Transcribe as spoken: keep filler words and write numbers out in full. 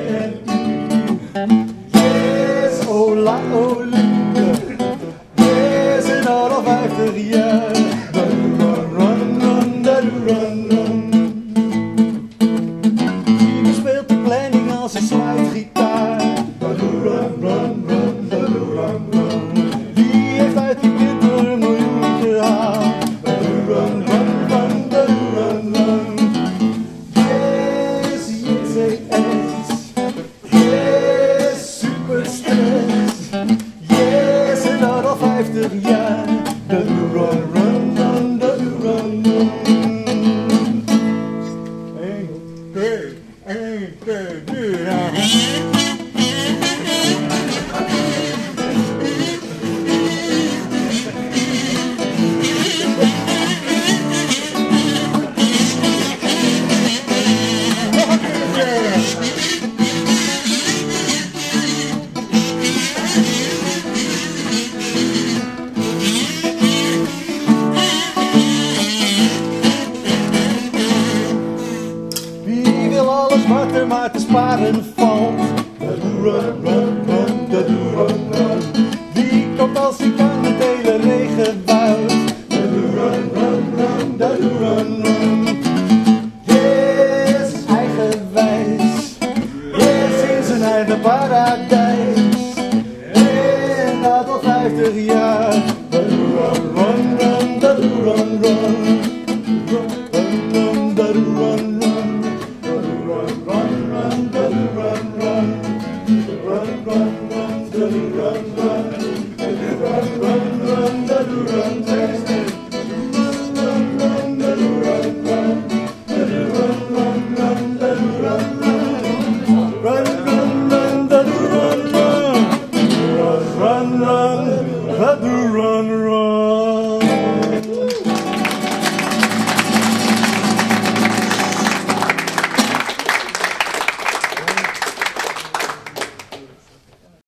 Yes, ola, ola. Yes, in alle vijftig jaar. Run, run, run, run, run, run. Wie speelt de planning als een slide-gitaar? Run, run, run, run, run, run. Wie heeft uit die winter een miljoen gehaald? Run, run, run, run, run, run. Yes, yes, yes. Yes, super stress. Yes, en dat al vijftig jaar. Run, run, run, run, run, run. Eén, twee, één, twee, drie, ja. Wie wil alles wat er maar te sparen valt? Run, run, run, run, run. Wie komt als hij kan het hele regenwoud? Run, run, run, run, run, run. Yes, eigenwijs. Yes, in zijn eigen paradijs. En dat al vijftig jaar. Run, run, run, run, run, run. Run, run, run, run. Run, run, run, run, run.